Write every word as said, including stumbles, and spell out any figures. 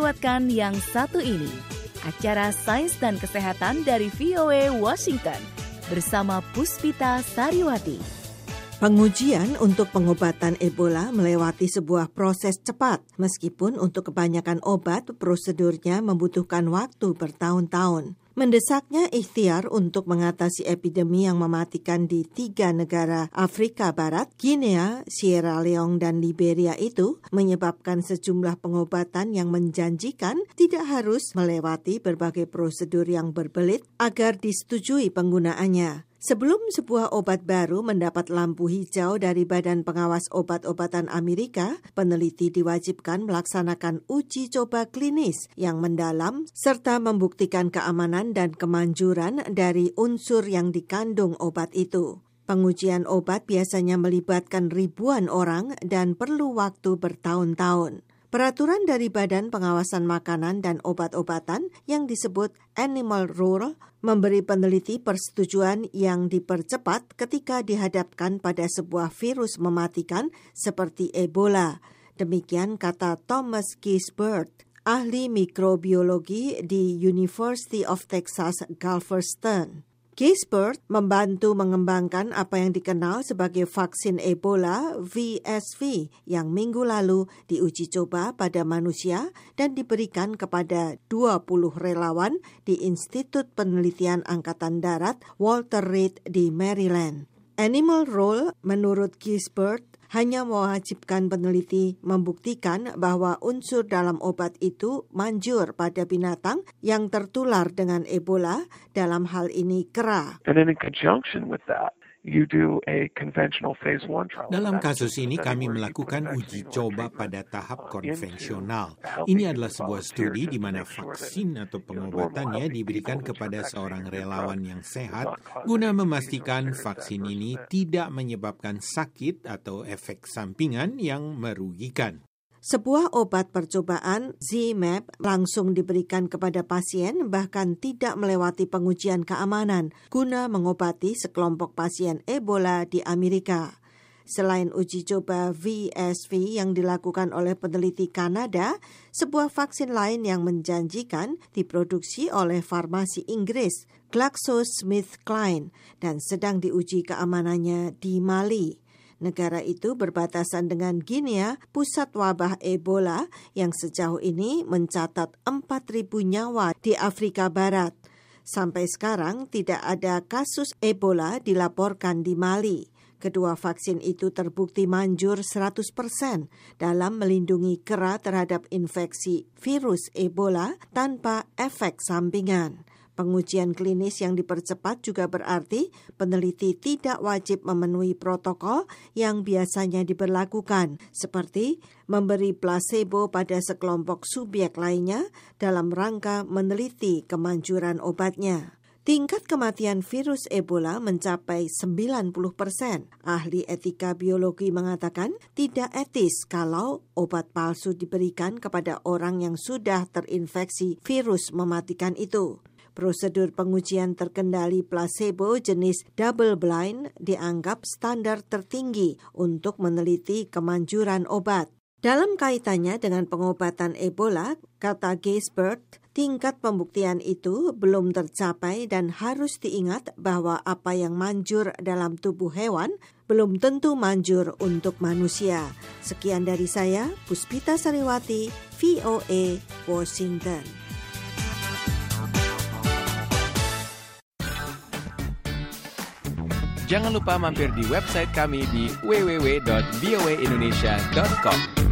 lewatkan yang satu ini, acara Sains dan Kesehatan dari V O A Washington bersama Puspita Sariwati. Pengujian untuk pengobatan Ebola melewati sebuah proses cepat, meskipun untuk kebanyakan obat prosedurnya membutuhkan waktu bertahun-tahun. Mendesaknya ikhtiar untuk mengatasi epidemi yang mematikan di tiga negara Afrika Barat, Guinea, Sierra Leone, dan Liberia itu menyebabkan sejumlah pengobatan yang menjanjikan tidak harus melewati berbagai prosedur yang berbelit agar disetujui penggunaannya. Sebelum sebuah obat baru mendapat lampu hijau dari Badan Pengawas Obat-obatan Amerika, peneliti diwajibkan melaksanakan uji coba klinis yang mendalam serta membuktikan keamanan dan kemanjuran dari unsur yang dikandung obat itu. Pengujian obat biasanya melibatkan ribuan orang dan perlu waktu bertahun-tahun. Peraturan dari Badan Pengawasan Makanan dan Obat-obatan yang disebut Animal Rule memberi peneliti persetujuan yang dipercepat ketika dihadapkan pada sebuah virus mematikan seperti Ebola. Demikian kata Thomas Gisbert, ahli mikrobiologi di University of Texas Galveston. Gisbert membantu mengembangkan apa yang dikenal sebagai vaksin Ebola V S V yang minggu lalu diuji coba pada manusia dan diberikan kepada dua puluh relawan di Institut Penelitian Angkatan Darat Walter Reed di Maryland. Animal Rule menurut Gisbert hanya mewajibkan peneliti membuktikan bahwa unsur dalam obat itu manjur pada binatang yang tertular dengan Ebola, dalam hal ini kera. And then in conjunction with that, you do a conventional phase one trial. Dalam kasus ini kami melakukan uji coba pada tahap konvensional. Ini adalah sebuah studi di mana vaksin atau pengobatannya diberikan kepada seorang relawan yang sehat guna memastikan vaksin ini tidak menyebabkan sakit atau efek sampingan yang merugikan. Sebuah obat percobaan Z-Map langsung diberikan kepada pasien bahkan tidak melewati pengujian keamanan guna mengobati sekelompok pasien Ebola di Amerika. Selain uji coba V S V yang dilakukan oleh peneliti Kanada, sebuah vaksin lain yang menjanjikan diproduksi oleh farmasi Inggris GlaxoSmithKline dan sedang diuji keamanannya di Mali. Negara itu berbatasan dengan Guinea, pusat wabah Ebola yang sejauh ini mencatat empat ribu nyawa di Afrika Barat. Sampai sekarang tidak ada kasus Ebola dilaporkan di Mali. Kedua vaksin itu terbukti manjur seratus persen dalam melindungi kera terhadap infeksi virus Ebola tanpa efek sampingan. Pengujian klinis yang dipercepat juga berarti peneliti tidak wajib memenuhi protokol yang biasanya diberlakukan, seperti memberi placebo pada sekelompok subjek lainnya dalam rangka meneliti kemanjuran obatnya. Tingkat kematian virus Ebola mencapai sembilan puluh persen. Ahli etika biologi mengatakan tidak etis kalau obat palsu diberikan kepada orang yang sudah terinfeksi virus mematikan itu. Prosedur pengujian terkendali placebo jenis double blind dianggap standar tertinggi untuk meneliti kemanjuran obat. Dalam kaitannya dengan pengobatan Ebola, kata Gisbert, tingkat pembuktian itu belum tercapai dan harus diingat bahwa apa yang manjur dalam tubuh hewan belum tentu manjur untuk manusia. Sekian dari saya, Puspita Sariwati, V O A, Washington. Jangan lupa mampir di website kami di w w w dot v o a indonesia dot com.